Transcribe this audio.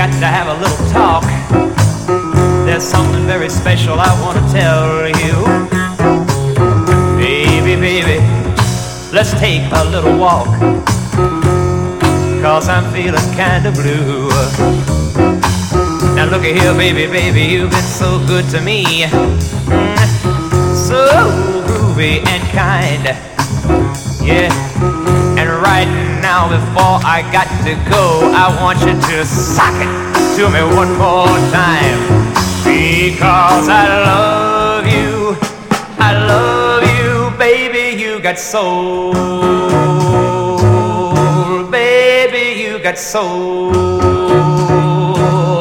got to have a little talk. There's something very special I want to tell you. Baby, baby, let's take a little walk, 'cause I'm feeling kinda blue. Now look at here, baby, baby, you've been so good to me, so groovy and kind, yeah. And right now, before I got to go, I want you to sock it to me one more time, because I love you, baby, you got soul, baby, you got soul.